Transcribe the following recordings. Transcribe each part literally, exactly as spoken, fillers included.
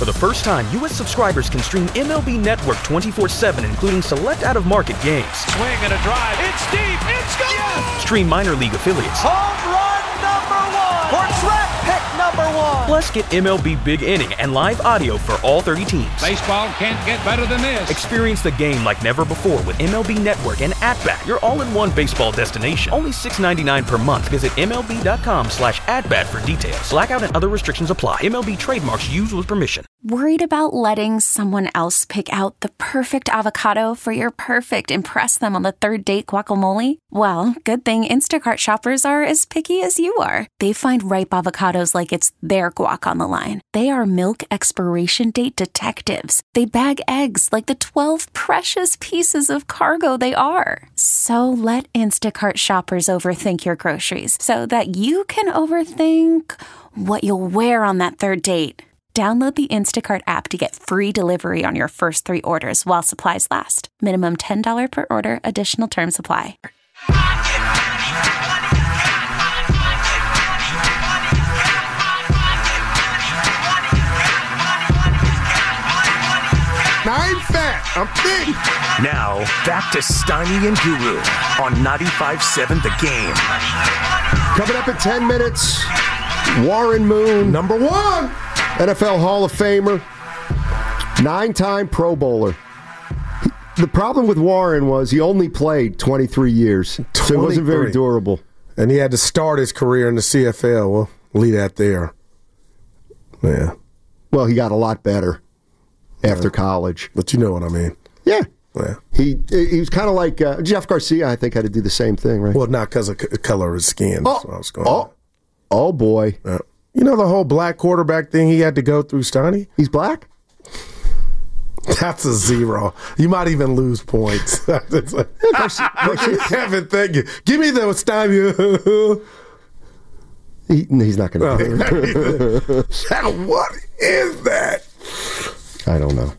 For the first time, U S subscribers can stream M L B Network twenty-four seven, including select out-of-market games. Swing and a drive. It's deep. It's gone. Yes. Stream minor league affiliates. Home run number one. For draft pick number one. Plus, get M L B Big Inning and live audio for all thirty teams. Baseball can't get better than this. Experience the game like never before with M L B Network and At-Bat, your all-in-one baseball destination. Only six dollars and ninety-nine cents per month. Visit M L B dot com slash at-bat for details. Blackout and other restrictions apply. M L B trademarks used with permission. Worried about letting someone else pick out the perfect avocado for your perfect impress them on the third date guacamole? Well, good thing Instacart shoppers are as picky as you are. They find ripe avocados like it's their guac on the line. They are milk expiration date detectives. They bag eggs like the twelve precious pieces of cargo they are. So let Instacart shoppers overthink your groceries so that you can overthink what you'll wear on that third date. Download the Instacart app to get free delivery on your first three orders while supplies last. Minimum ten dollars per order. Additional terms apply. Now, I ain't fat. I'm big. Now, back to Steiny and Guru on ninety-five point seven The Game. Coming up in ten minutes, Warren Moon. Number one. N F L Hall of Famer. Nine-time Pro Bowler. The problem with Warren was he only played twenty-three years. So he wasn't very durable. And he had to start his career in the C F L. Well, leave that there. Yeah. Well, he got a lot better after yeah. college. But you know what I mean. Yeah. Yeah. He he was kind of like uh, Jeff Garcia, I think, had to do the same thing, right? Well, not because of the color of his skin. Oh, That's what I was going oh, oh boy. Yeah. You know the whole black quarterback thing he had to go through, Steiny? He's black? That's a zero. You might even lose points. Kevin, thank you. Give me the Steiny. he, he's not going to. What is that? I don't know.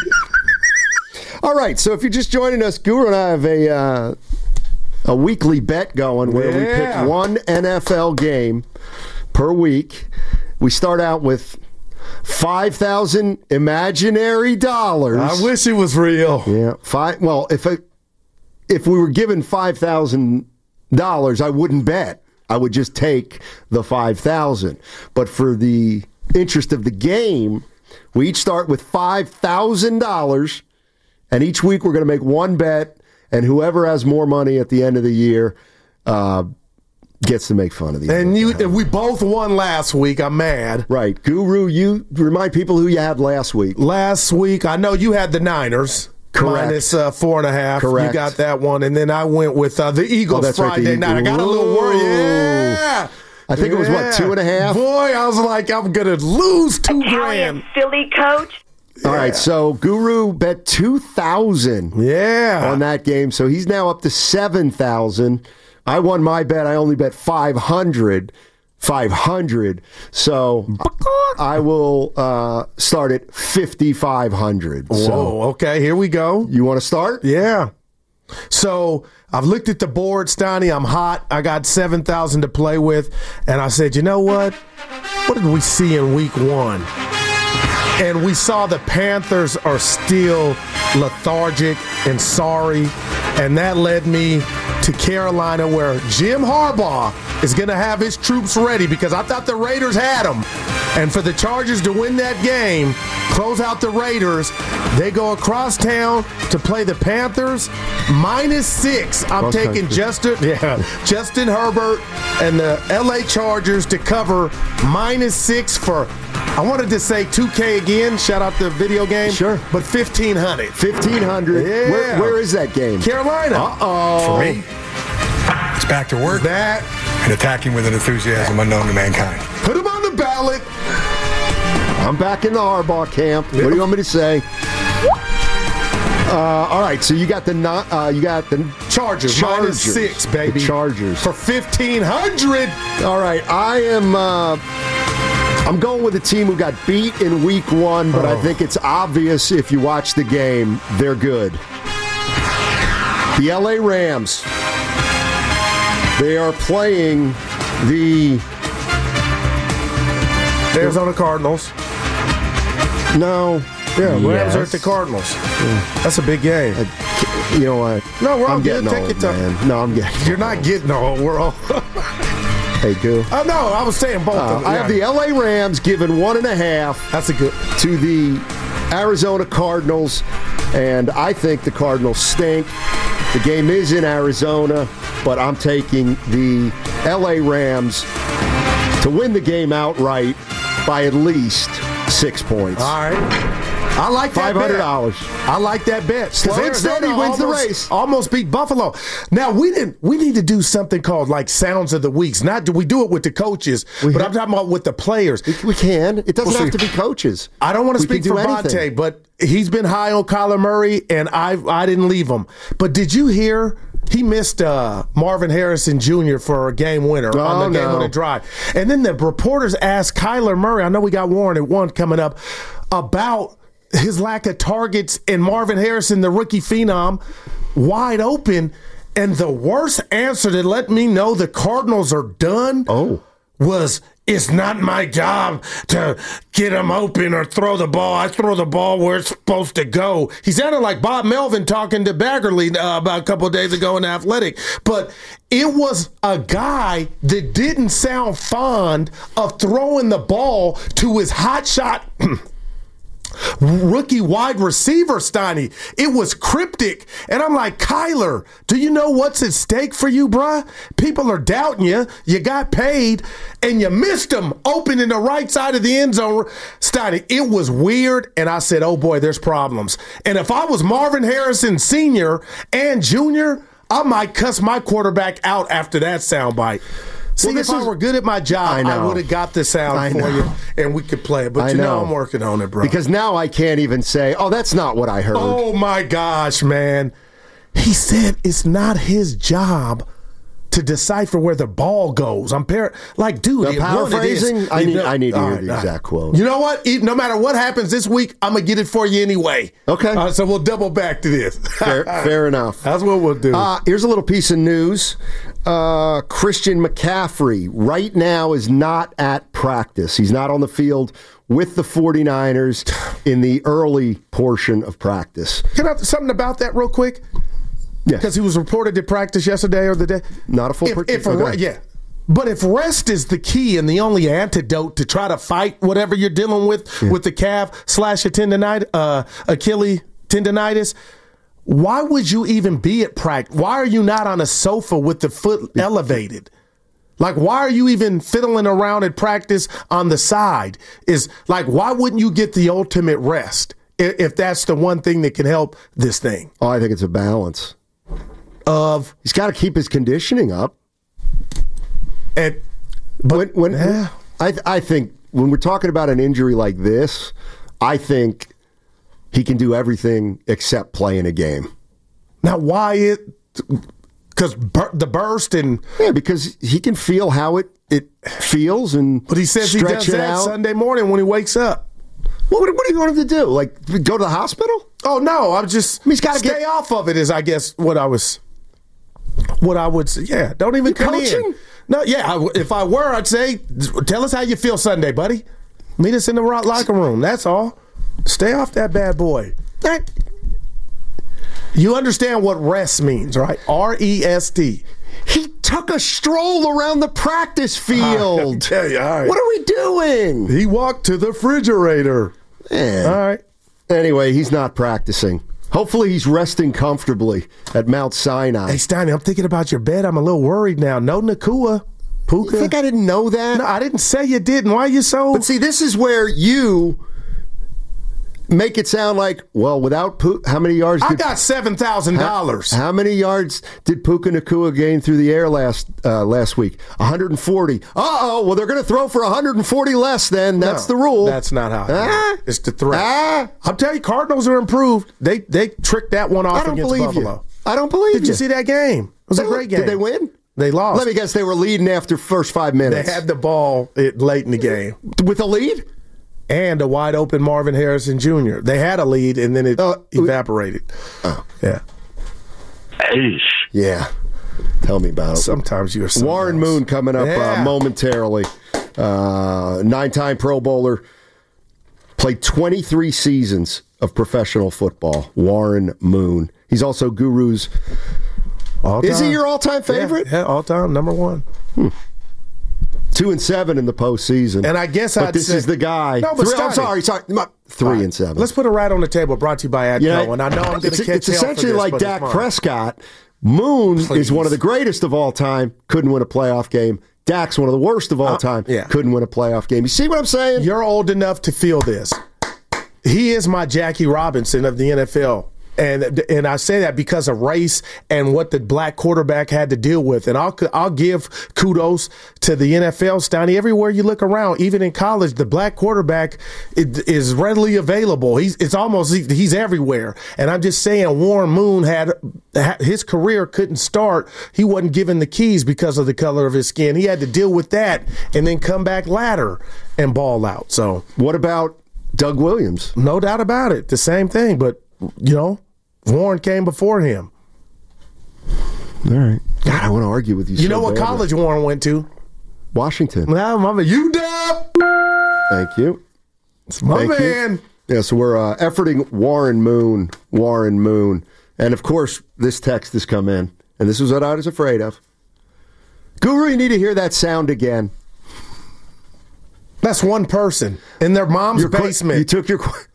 All right, so if you're just joining us, Guru and I have a uh, a weekly bet going where yeah. we pick one N F L game per week. We start out with five thousand imaginary dollars. I wish it was real. Yeah, five. Well, if I, if we were given five thousand dollars, I wouldn't bet. I would just take the five thousand. But for the interest of the game, we each start with five thousand dollars, and each week we're going to make one bet, and whoever has more money at the end of the year uh, gets to make fun of the other. And you, if we both won last week, I'm mad. Right. Guru, you remind people who you had last week. Last week, I know you had the Niners. Correct. Minus uh, four and a half. Correct. You got that one. And then I went with uh, the Eagles oh, Friday right, the night. I got a little worried. Yeah. I think yeah. it was, what, two and a half? Boy, I was like, I'm going to lose two Italian grand. Philly coach. All yeah. right, so Guru bet two thousand yeah. on that game, so he's now up to seven thousand. I won my bet. I only bet five hundred. five hundred. So I will uh, start at fifty-five hundred. Whoa, so, okay, here we go. You want to start? Yeah. So I've looked at the board, Steiny. I'm hot. I got seven thousand to play with. And I said, you know what? What did we see in week one? And we saw the Panthers are still lethargic and sorry. And that led me to Carolina, where Jim Harbaugh is going to have his troops ready, because I thought the Raiders had them. And for the Chargers to win that game, close out the Raiders, they go across town to play the Panthers. Minus six. I'm Cross taking country. Justin, yeah, Justin Herbert and the L A Chargers to cover minus six for, I wanted to say two K again. Shout out the video game. Sure. But fifteen hundred. fifteen hundred. Yeah. Where, where is that game? Carolina. Uh-oh. For me, it's back to work. That. And attacking with an enthusiasm unknown to mankind. Put him on the ballot. I'm back in the Harbaugh camp. Yep. What do you want me to say? Uh, all right, so you got the not, uh, you got the Chargers, Chargers. minus six, baby. The Chargers for fifteen hundred. All right, I am. Uh, I'm going with a team who got beat in week one, but oh. I think it's obvious if you watch the game, they're good. The L A Rams. They are playing the Arizona Cardinals. No. Yeah, Rams Yes. are at the Cardinals. Yeah. That's a big game. I, you know what? No, we're all I'm good. getting Take old, your time. man. No, I'm getting You're not getting old. We're all. Hey, Goo. Oh, no, I was saying both Uh, of them. I have the L A Rams giving one and a half. That's a good. To the Arizona Cardinals, and I think the Cardinals stink. The game is in Arizona, but I'm taking the L A Rams to win the game outright by at least six points. All right. I like that five hundred dollars. bet. I like that bet. Slow and steady wins the race. Almost beat Buffalo. Now we didn't. We need to do something called like Sounds of the Weeks. Not do we do it with the coaches, We but have- I'm talking about with the players. We, we can. It doesn't Well, have see, to be coaches. I don't want to We speak can for do anything. Vontae, but he's been high on Kyler Murray, and I I didn't leave him. But did you hear? He missed uh, Marvin Harrison Junior for a game winner Oh, on the game no. winner drive. And then the reporters asked Kyler Murray, I know we got Warren at one coming up, about his lack of targets and Marvin Harrison, the rookie phenom, wide open. And the worst answer that let me know the Cardinals are done Oh. was, it's not my job to get them open or throw the ball. I throw the ball where it's supposed to go. He sounded like Bob Melvin talking to Baggerly uh, about a couple of days ago in Athletic. But it was a guy that didn't sound fond of throwing the ball to his hot shot rookie wide receiver, Steiny. It was cryptic. And I'm like, Kyler, do you know what's at stake for you, bruh? People are doubting you. You got paid, and you missed them open in the right side of the end zone. Steiny, it was weird, and I said, oh, boy, there's problems. And if I was Marvin Harrison Senior and Junior, I might cuss my quarterback out after that soundbite. See, Well, if this I is- were good at my job, I I, know. would have got the sound I for know. you, and we could play it. But I you know. know. I'm working on it, bro. Because now I can't even say, oh, that's not what I heard. Oh my gosh, man. He said it's not his job to decipher where the ball goes. I'm par- like, dude, The it- one, it is- paraphrasing? I it- need- I need to all hear right, the all exact right. quote. You know what? E- No matter what happens this week, I'm going to get it for you anyway. Okay. Uh, so we'll double back to this. Fair, fair enough. That's what we'll do. Uh, here's a little piece of news. Uh, Christian McCaffrey right now is not at practice. He's not on the field with the 49ers in the early portion of practice. Can I something about that real quick? Yes. Because he was reported to practice yesterday or the day. Not a full if, part- if okay. re- Yeah. But if rest is the key and the only antidote to try to fight whatever you're dealing with Yeah. with the calf slash a tendonitis, uh, Achilles tendonitis, why would you even be at practice? Why are you not on a sofa with the foot elevated? Like, why are you even fiddling around at practice on the side? Is like, why wouldn't you get the ultimate rest if, if that's the one thing that can help this thing? Oh, I think it's a balance. Of He's got to keep his conditioning up. and When, when Yeah. I, I think when we're talking about an injury like this, I think he can do everything except play in a game. now why it? Because bur- the burst and Yeah, because he can feel how it, it feels and but he says he stretch does it that out. Sunday morning when he wakes up. What, what do you want him to do? Like go to the hospital? Oh no, I'm just He's gotta stay get- off of it. Is I guess what I was, what I would say. Yeah, don't even You come coaching? in. No, yeah. I, if I were, I'd say, tell us how you feel Sunday, buddy. Meet us in the ro- locker room. That's all. Stay off that bad boy. That- You understand what rest means, right? R E S T. He took a stroll around the practice field. tell you, all right. What are we doing? He walked to the refrigerator. Man. All right. Anyway, he's not practicing. Hopefully he's resting comfortably at Mount Sinai. Hey, Steiny, I'm thinking about your bed. I'm a little worried now. No Nakua. Puka. You think I didn't know that? No, I didn't say you didn't. Why are you so... But see, this is where you make it sound like, well, without Puka, how many yards I did got seven thousand dollars. How, how many yards did Puka Nakua gain through the air last uh, last week? one hundred forty. Uh-oh, well, they're going to throw for one hundred forty less then. That's the rule. That's not how it Ah? is. It's the threat. Ah? I'll tell you, Cardinals are improved. They they tricked that one I off don't against believe Buffalo. you. I don't believe Did you. you see that game? It was a They- great game. Did they win? They lost. Let me guess, they were leading after first five They minutes. had the ball it, late in the game. With a lead? And a wide open Marvin Harrison Junior They had a lead, and then it Uh, evaporated. Oh. Yeah. Yeah. Tell me about it. Sometimes you're something Warren else. Moon coming up Yeah. uh, momentarily. Uh, nine-time Pro Bowler. Played Played twenty-three seasons of professional football. Warren Moon. He's also Guru's. All Is time. he your all-time favorite? Yeah, yeah, all-time, number one. Hmm. Two and seven in the postseason. And I guess but I'd this say, is the guy. No, but Three, I'm Stoney. sorry, sorry. Three right. and seven. Let's put it right on the table. Brought to you by Adco. You know, and I know I'm going to it's, catch It's hell essentially for this, like but Dak it's mine. Prescott. Moon Please. is one of the greatest of all time. Couldn't win a playoff game. Dak's one of the worst of all Uh, time. yeah. Couldn't win a playoff game. You see what I'm saying? You're old enough to feel this. He is my Jackie Robinson of the N F L. And and I say that because of race and what the black quarterback had to deal with. And I'll I'll give kudos to the N F L, Stoney. Everywhere you look around, even in college, the black quarterback is readily available. He's it's almost he's everywhere. And I'm just saying, Warren Moon had his career couldn't start. He wasn't given the keys because of the color of his skin. He had to deal with that and then come back later and ball out. So what about Doug Williams? No doubt about it. The same thing, but you know. Warren came before him. All right. God, I want to argue with you. You so know what badly. college Warren went to? Washington. Now, mama, U D A P. Thank you. It's my Thank man. You. Yeah, so we're uh, efforting Warren Moon. Warren Moon. And of course, this text has come in. And this is what I was afraid of. Guru, you need to hear that sound again. That's one person in their mom's Your qu- basement. You took your... Qu-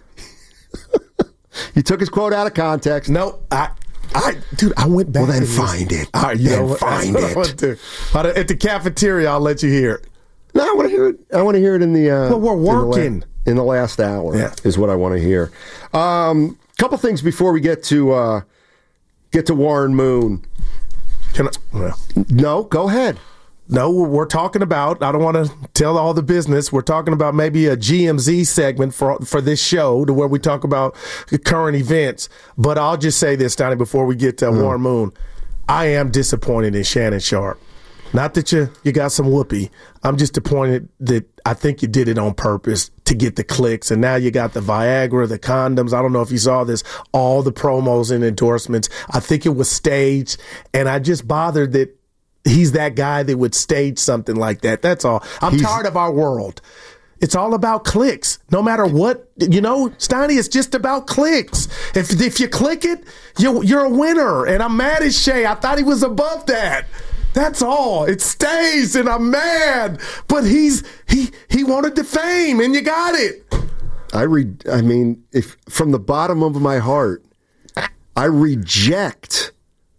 You took his quote out of context. No, I, I, dude, I went back. Well, then and find listened. it. All right, you Then know what? find I want it. to. At the cafeteria, I'll let you hear it. No, I want to hear it. I want to hear it in the. Uh, Well, we're in the la- working. in the last hour. Yeah. Is what I want to hear. A um, couple things before we get to uh, get to Warren Moon. Can I? Well, No, go ahead. no, we're talking about, I don't want to tell all the business. We're talking about maybe a G M Z segment for for this show to where we talk about current events. But I'll just say this, Donnie, before we get to Mm. Warren Moon. I am disappointed in Shannon Sharp. Not that you, you got some whoopee. I'm just disappointed that I think you did it on purpose to get the clicks. And now you got the Viagra, the condoms. I don't know if you saw this, all the promos and endorsements. I think it was staged. And I just bothered that he's that guy that would stage something like that. That's all. I'm He's- tired of our world. It's all about clicks. No matter what, you know, Stoney, it's just about clicks. If if you click it, you, you're a winner. And I'm mad at Shay. I thought he was above that. That's all. It stays, and I'm mad. But he's he he wanted the fame, and you got it. I re- I mean, if from the bottom of my heart, I reject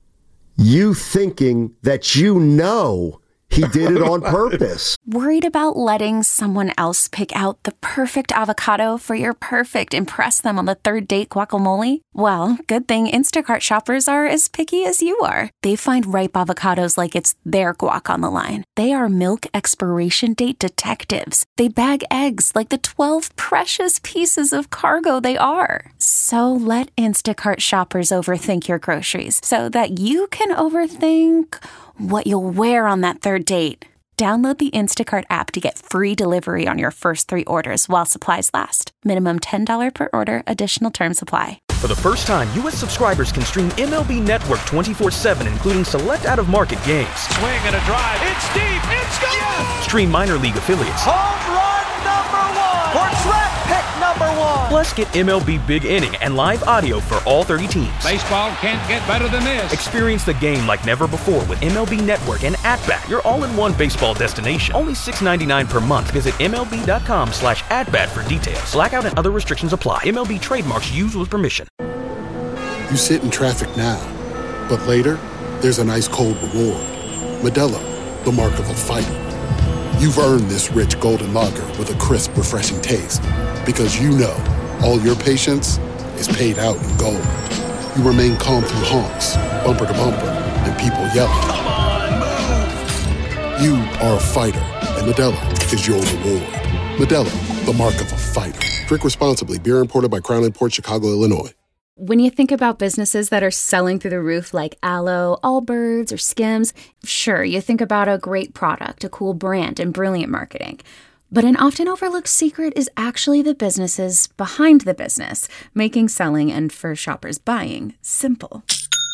you thinking that you know he did it on purpose. Worried about letting someone else pick out the perfect avocado for your perfect impress them on the third date guacamole? Well, good thing Instacart shoppers are as picky as you are. They find ripe avocados like it's their guac on the line. They are milk expiration date detectives. They bag eggs like the twelve precious pieces of cargo they are. So let Instacart shoppers overthink your groceries so that you can overthink what you'll wear on that third date. Download the Instacart app to get free delivery on your first three orders while supplies last. Minimum ten dollars per order. Additional terms apply. For the first time, U S subscribers can stream M L B Network twenty-four seven, including select out-of-market games. Swing and a drive. It's deep. It's gone. Yes. Stream minor league affiliates. Home run number one. Or draft pick number one. Plus, get M L B Big Inning and live audio for all thirty teams. Baseball can't get better than this. Experience the game like never before with M L B Network and At-Bat, your all-in-one baseball destination. Only six dollars and ninety-nine cents per month. Visit MLB.com slash at-bat for details. Blackout and other restrictions apply. M L B trademarks used with permission. You sit in traffic now, but later, there's an ice-cold reward. Modelo, the mark of a fighter. You've earned this rich golden lager with a crisp, refreshing taste. Because you know, all your patience is paid out in gold. You remain calm through honks, bumper to bumper, and people yelling. Come on, move! You are a fighter, and Modelo is your reward. Modelo, the mark of a fighter. Drink responsibly. Beer imported by Crown Imports, Chicago, Illinois. When you think about businesses that are selling through the roof like Aloe, Allbirds, or Skims, sure, you think about a great product, a cool brand, and brilliant marketing. But an often overlooked secret is actually the businesses behind the business, making selling and for shoppers buying simple.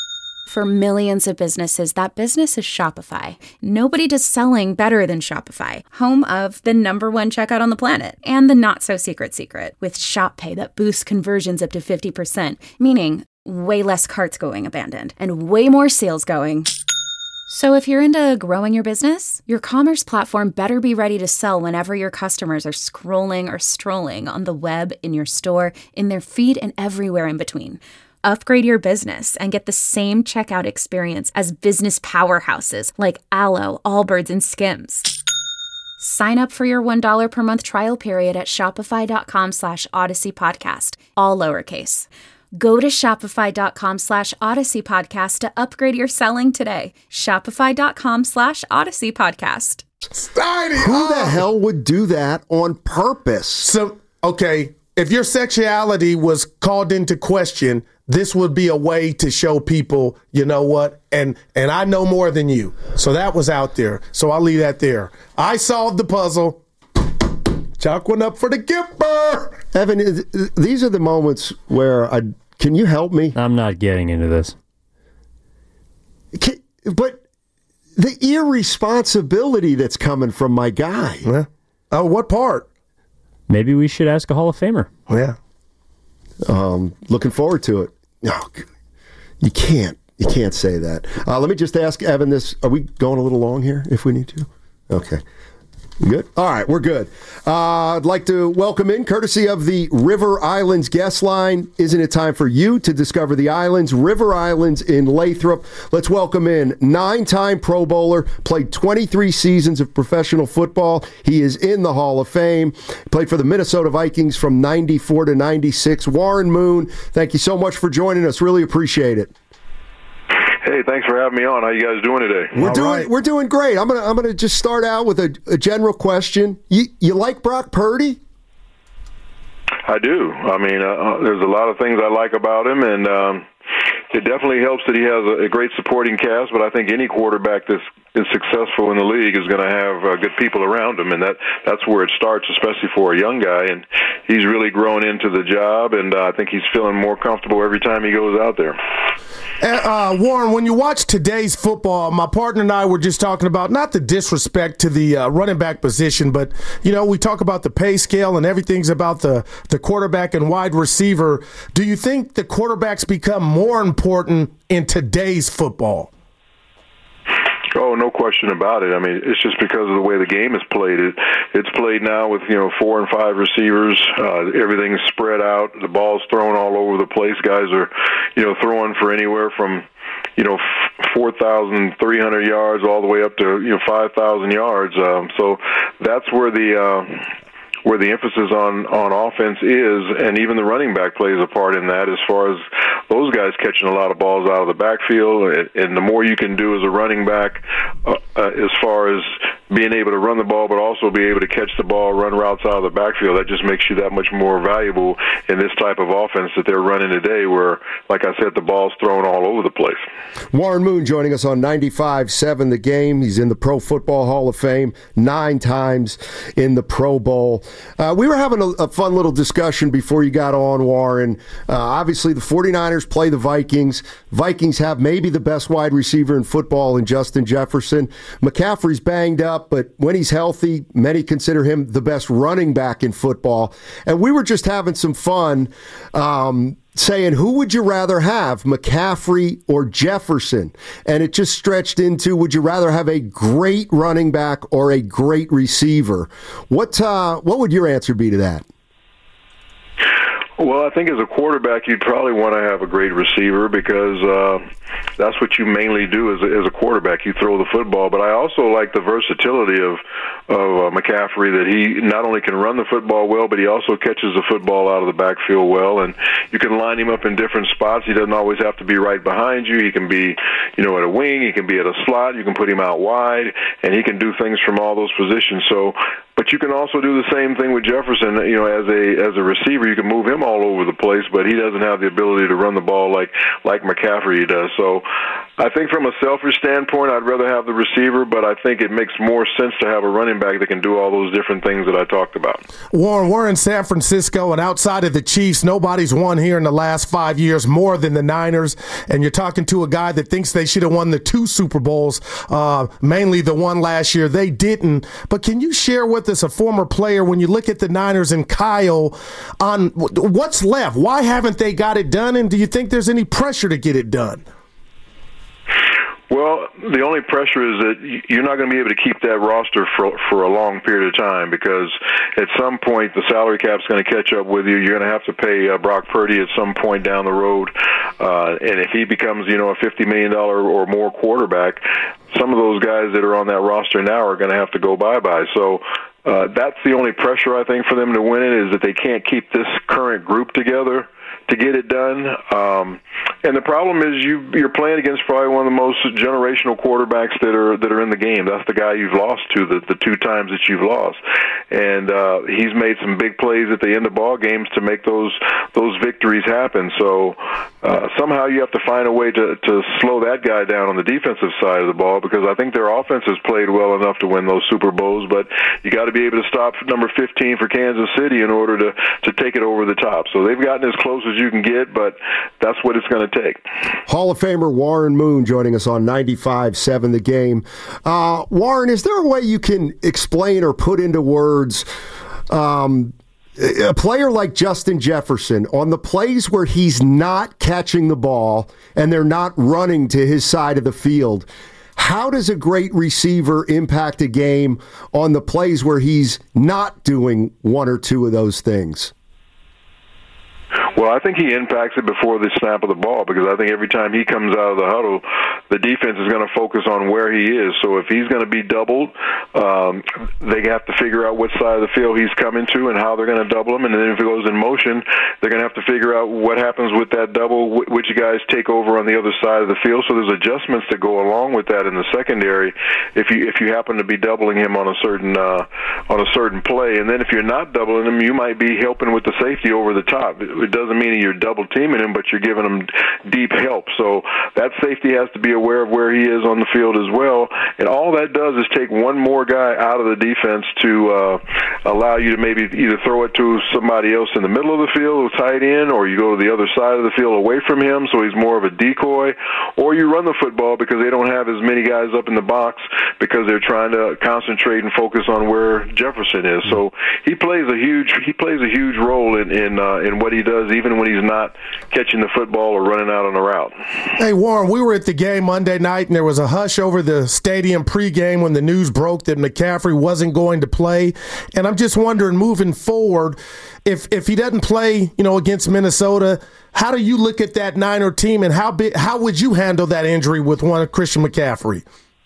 For millions of businesses, that business is Shopify. Nobody does selling better than Shopify, home of the number one checkout on the planet, and the not-so-secret secret, with Shop Pay that boosts conversions up to fifty percent, meaning way less carts going abandoned, and way more sales going. So if you're into growing your business, your commerce platform better be ready to sell whenever your customers are scrolling or strolling on the web, in your store, in their feed, and everywhere in between. Upgrade your business and get the same checkout experience as business powerhouses like Alo, Allbirds, and Skims. Sign up for your one dollar per month trial period at shopify.com slash Odyssey Podcast, all lowercase. Go to shopify.com slash Odyssey Podcast to upgrade your selling today. Shopify.com slash Odyssey Podcast. Who the hell would do that on purpose? So, okay, if your sexuality was called into question, this would be a way to show people, you know what, and and I know more than you. So that was out there. So I'll leave that there. I solved the puzzle. Chalk one up for the Gipper. Evan, these are the moments where I can you help me? I'm not getting into this. Can, but the irresponsibility that's coming from my guy. Yeah. Oh, what part? Maybe we should ask a Hall of Famer. Yeah. Um, looking forward to it. No, you can't. You can't say that. Uh, let me just ask Evan this. Are we going a little long here if we need to? Okay. Good. All right, we're good. Uh, I'd like to welcome in, courtesy of the River Islands guest line. Isn't it time for you to discover the islands? River Islands in Lathrop. Let's welcome in nine-time Pro Bowler, played twenty-three seasons of professional football. He is in the Hall of Fame. Played for the Minnesota Vikings from ninety-four to ninety-six. Warren Moon, thank you so much for joining us. Really appreciate it. Hey, thanks for having me on. How you guys doing today? We're All doing right. we're doing great. I'm gonna I'm gonna just start out with a, a general question. You you like Brock Purdy? I do. I mean, uh, there's a lot of things I like about him, and um, it definitely helps that he has a, a great supporting cast. But I think any quarterback that's is successful in the league is going to have uh, good people around him, and that that's where it starts, especially for a young guy. And he's really grown into the job, and uh, I think he's feeling more comfortable every time he goes out there. Uh, Warren, when you watch today's football, my partner and I were just talking about not the disrespect to the uh, running back position, but, you know, we talk about the pay scale and everything's about the, the quarterback and wide receiver. Do you think the quarterbacks become more important in today's football? Oh, no question about it. I mean, it's just because of the way the game is played. It, it's played now with, you know, four and five receivers. Uh, everything's spread out. The ball's thrown all over the place. Guys are, you know, throwing for anywhere from, you know, four thousand three hundred yards all the way up to, you know, five thousand yards. Um, so that's where the uh, where the emphasis on, on offense is, and even the running back plays a part in that as far as those guys catching a lot of balls out of the backfield. And the more you can do as a running back uh, uh, as far as being able to run the ball, but also be able to catch the ball, run routes out of the backfield, that just makes you that much more valuable in this type of offense that they're running today where, like I said, the ball's thrown all over the place. Warren Moon joining us on ninety-five seven The Game. He's in the Pro Football Hall of Fame, nine times in the Pro Bowl. Uh, we were having a, a fun little discussion before you got on, Warren. Uh, obviously, the 49ers play the Vikings. Vikings have maybe the best wide receiver in football in Justin Jefferson. McCaffrey's banged up, but when he's healthy, many consider him the best running back in football. And we were just having some fun um, saying, who would you rather have, McCaffrey or Jefferson? And it just stretched into, would you rather have a great running back or a great receiver? What uh, what would your answer be to that? Well, I think as a quarterback, you'd probably want to have a great receiver because uh, that's what you mainly do as a, as a quarterback. You throw the football. But I also like the versatility of of uh, McCaffrey, that he not only can run the football well, but he also catches the football out of the backfield well. And you can line him up in different spots. He doesn't always have to be right behind you. He can be, you know, at a wing. He can be at a slot. You can put him out wide, and he can do things from all those positions. So. But you can also do the same thing with Jefferson. You know, as a as a receiver, you can move him all over the place, but he doesn't have the ability to run the ball like like McCaffrey does. So I think from a selfish standpoint, I'd rather have the receiver, but I think it makes more sense to have a running back that can do all those different things that I talked about. Warren, we're in San Francisco, and outside of the Chiefs, nobody's won here in the last five years more than the Niners, and you're talking to a guy that thinks they should have won the two Super Bowls, uh, mainly the one last year. They didn't. But can you share with us, a former player, when you look at the Niners and Kyle, on what's left? Why haven't they got it done, and do you think there's any pressure to get it done? Well, the only pressure is that you're not going to be able to keep that roster for for a long period of time, because at some point the salary cap's going to catch up with you. You're going to have to pay uh, Brock Purdy at some point down the road, uh, and if he becomes, you know, a fifty million dollars or more quarterback, some of those guys that are on that roster now are going to have to go bye-bye. So uh, that's the only pressure, I think, for them to win it, is that they can't keep this current group together to get it done. Um, and the problem is you, you're playing against probably one of the most generational quarterbacks that are that are in the game. That's the guy you've lost to, the, the two times that you've lost. And uh, he's made some big plays at the end of ball games to make those those victories happen. So uh, somehow you have to find a way to, to slow that guy down on the defensive side of the ball, because I think their offense has played well enough to win those Super Bowls, but you got to be able to stop number fifteen for Kansas City in order to, to take it over the top. So they've gotten as close as you can get, but that's what it's going to take. Hall of Famer Warren Moon joining us on ninety-five seven The Game. Uh, Warren, is there a way you can explain or put into words um, a player like Justin Jefferson on the plays where he's not catching the ball and they're not running to his side of the field? How does a great receiver impact a game on the plays where he's not doing one or two of those things? Well, I think he impacts it before the snap of the ball, because I think every time he comes out of the huddle, the defense is going to focus on where he is. So if he's going to be doubled, um, they have to figure out what side of the field he's coming to and how they're going to double him. And then if it goes in motion, they're going to have to figure out what happens with that double, which guys take over on the other side of the field. So there's adjustments that go along with that in the secondary if you if you happen to be doubling him on a certain uh, on a certain play. And then if you're not doubling him, you might be helping with the safety over the top. It doesn't mean you're double teaming him, but you're giving him deep help. So that safety has to be aware of where he is on the field as well. And all that does is take one more guy out of the defense to uh, allow you to maybe either throw it to somebody else in the middle of the field, tight end, or you go to the other side of the field away from him, so he's more of a decoy, or you run the football because they don't have as many guys up in the box because they're trying to concentrate and focus on where Jefferson is. So he plays a huge he plays a huge role in in, uh, in what he does, even when he's not catching the football or running out on a route. Hey, Warren, we were at the game Monday night, and there was a hush over the stadium pregame when the news broke that McCaffrey wasn't going to play. And I'm just wondering, moving forward, if if he doesn't play, you know, against Minnesota, how do you look at that Niner team, and how big, how would you handle that injury with one Christian McCaffrey?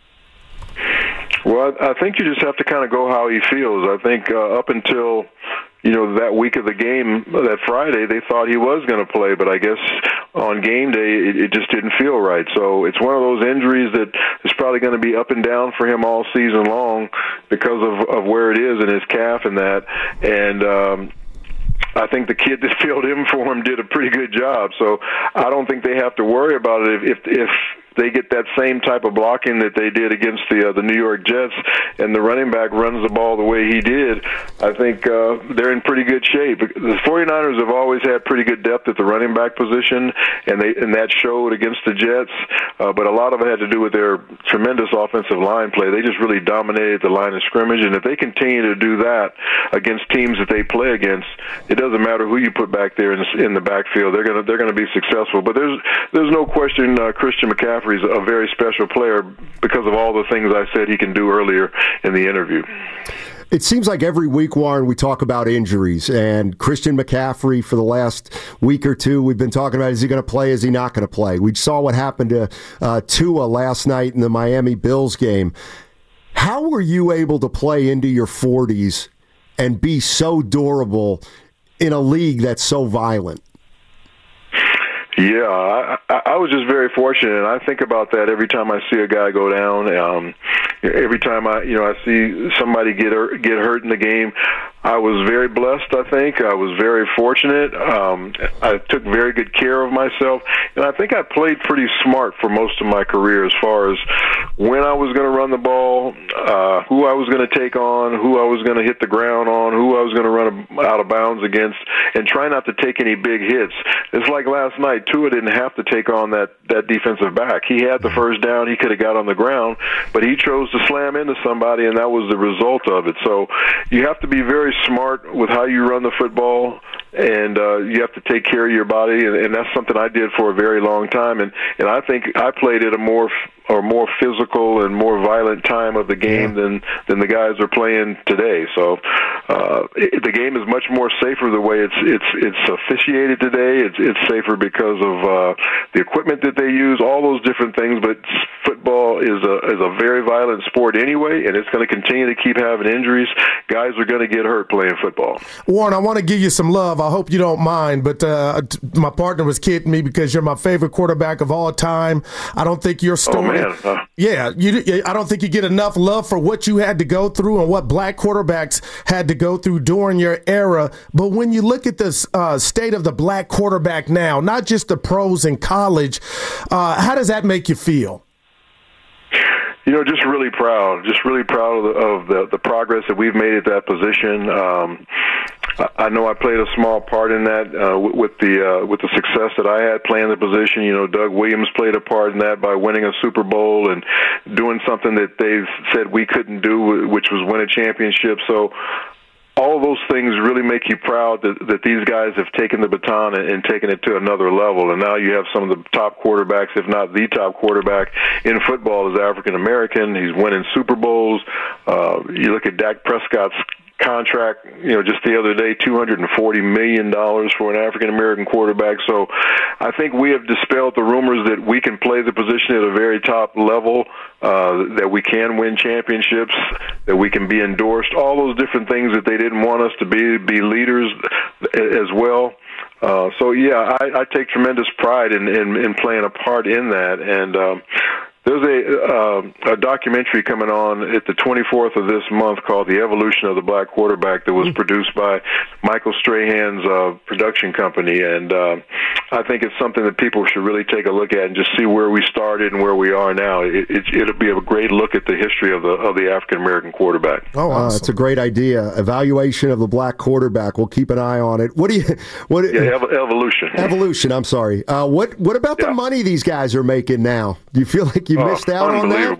Well, I think you just have to kind of go how he feels. I think uh, up until, you know, that week of the game, that Friday, they thought he was going to play, but I guess on game day, it, it just didn't feel right. So it's one of those injuries that is probably going to be up and down for him all season long because of, of where it is in his calf and that. And, um, I think the kid that filled in for him did a pretty good job. So I don't think they have to worry about it if, if, if they get that same type of blocking that they did against the uh, the New York Jets, and the running back runs the ball the way he did. I think uh, they're in pretty good shape. The 49ers have always had pretty good depth at the running back position, and they and that showed against the Jets. Uh, but a lot of it had to do with their tremendous offensive line play. They just really dominated the line of scrimmage, and if they continue to do that against teams that they play against, it doesn't matter who you put back there in the, in the backfield. They're gonna they're gonna be successful. But there's there's no question uh, Christian McCaffrey is a very special player because of all the things I said he can do earlier in the interview. It seems like every week, Warren, we talk about injuries, and Christian McCaffrey for the last week or two, we've been talking about, is he going to play, is he not going to play? We saw what happened to uh, Tua last night in the Miami Bills game. How were you able to play into your forties and be so durable in a league that's so violent? Yeah, I, I, I was just very fortunate, and I think about that every time I see a guy go down. Um, every time I, you know, I see somebody get hurt, get hurt in the game, I was very blessed, I think. I was very fortunate. Um, I took very good care of myself. And I think I played pretty smart for most of my career as far as when I was going to run the ball, uh, who I was going to take on, who I was going to hit the ground on, who I was going to run out of bounds against, and try not to take any big hits. It's like last night, Tua didn't have to take on that, that defensive back. He had the first down. He could have got on the ground, but he chose to slam into somebody, and that was the result of it. So you have to be very smart with how you run the football, and uh, you have to take care of your body, and, and that's something I did for a very long time. And, and I think I played at a more or more physical and more violent time of the game yeah. than than the guys are playing today. So uh, it, the game is much more safer the way it's it's it's officiated today. It's it's safer because of uh, the equipment that they use, all those different things. But football is a is a very violent sport anyway, and it's going to continue to keep having injuries. Guys are going to get hurt playing football. Warren, I want to give you some love. I hope you don't mind, but uh, my partner was kidding me because you're my favorite quarterback of all time. I don't think your story. Oh, man. Uh, yeah, you. I don't think you get enough love for what you had to go through and what black quarterbacks had to go through during your era. But when you look at the uh, state of the black quarterback now, not just the pros in college, uh, how does that make you feel? You know, just really proud, just really proud of the, of the, the progress that we've made at that position. Um, I, I know I played a small part in that uh, with the uh, with the success that I had playing the position. You know, Doug Williams played a part in that by winning a Super Bowl and doing something that they've said we couldn't do, which was win a championship. So all of those things really make you proud that, that these guys have taken the baton and, and taken it to another level. And now you have some of the top quarterbacks, if not the top quarterback in football, is African American. He's winning Super Bowls. Uh, you look at Dak Prescott's contract, you know, just the other day, two hundred forty million dollars for an African-American quarterback. So I think we have dispelled the rumors that we can play the position at a very top level, uh, that we can win championships, that we can be endorsed, all those different things that they didn't want us to be, be leaders as well. Uh, so, yeah, I, I take tremendous pride in, in, in playing a part in that. And um, there's a, uh, a documentary coming on at the twenty-fourth of this month called The Evolution of the Black Quarterback that was mm-hmm. produced by Michael Strahan's uh, production company. And uh, I think it's something that people should really take a look at and just see where we started and where we are now. It, it, it'll be a great look at the history of the of the African-American quarterback. Oh, awesome. uh, it's a great idea. Evaluation of the black quarterback. We'll keep an eye on it. What do you? What? Yeah, ev- evolution. Evolution. I'm sorry. Uh, what? What about yeah. the money these guys are making now? Do you feel like you oh, missed out on that?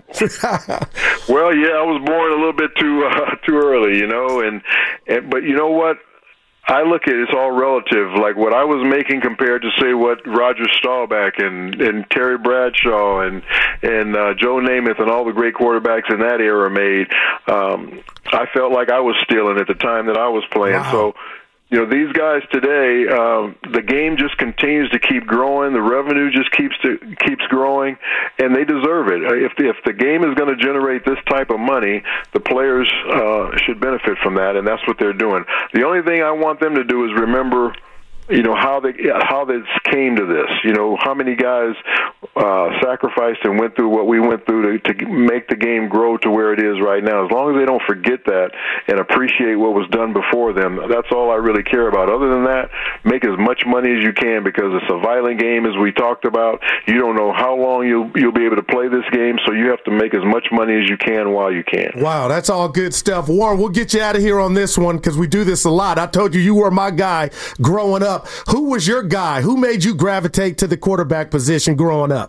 Well, yeah, I was born a little bit too uh, too early, you know, and, and but you know what? I look at it, it's all relative. Like what I was making compared to, say, what Roger Staubach and, and Terry Bradshaw and and uh, Joe Namath and all the great quarterbacks in that era made, um, I felt like I was stealing at the time that I was playing. Wow. So, you know, these guys today, um, the game just continues to keep growing. The revenue just keeps to, keeps growing, and they deserve it. If the, if the game is going to generate this type of money, the players uh, should benefit from that, and that's what they're doing. The only thing I want them to do is remember, you know, how they how this came to this. You know, how many guys uh, sacrificed and went through what we went through to, to make the game grow to where it is right now. As long as they don't forget that and appreciate what was done before them, that's all I really care about. Other than that, make as much money as you can because it's a violent game, as we talked about. You don't know how long you'll you'll be able to play this game, so you have to make as much money as you can while you can. Wow, that's all good stuff. Warren, we'll get you out of here on this one because we do this a lot. I told you you were my guy growing up. Who was your guy? Who made you gravitate to the quarterback position growing up?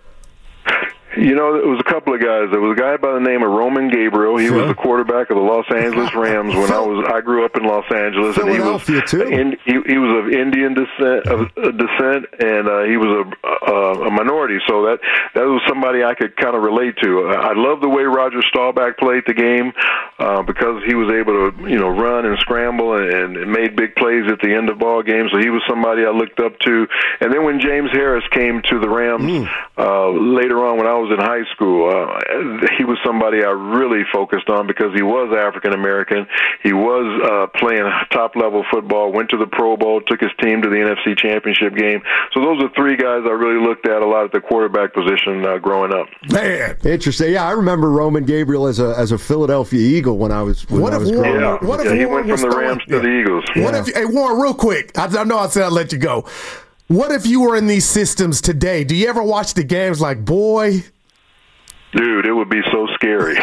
You know, it was a couple of guys. There was a guy by the name of Roman Gabriel. He sure. was the quarterback of the Los Angeles Rams when I was. I grew up in Los Angeles, and he was too. In, he, he was of Indian descent, of uh, descent, and uh, he was a, uh, a minority. So that that was somebody I could kind of relate to. I love the way Roger Staubach played the game uh, because he was able to, you know, run and scramble and, and made big plays at the end of ball games. So he was somebody I looked up to. And then when James Harris came to the Rams mm. uh, later on, when I was was in high school, uh, he was somebody I really focused on because he was African American. He was uh, playing top-level football, went to the Pro Bowl, took his team to the N F C Championship game. So those are three guys I really looked at a lot at the quarterback position uh, growing up. Man, interesting. Yeah, I remember Roman Gabriel as a as a Philadelphia Eagle when I was when what I if was Warren, growing yeah. up. What if yeah, he Warren went from the throwing, Rams to yeah. the Eagles. What yeah. if hey Warren, real quick? I, I know I said I'd let you go. What if you were in these systems today? Do you ever watch the games like, boy? Dude, it would be so scary.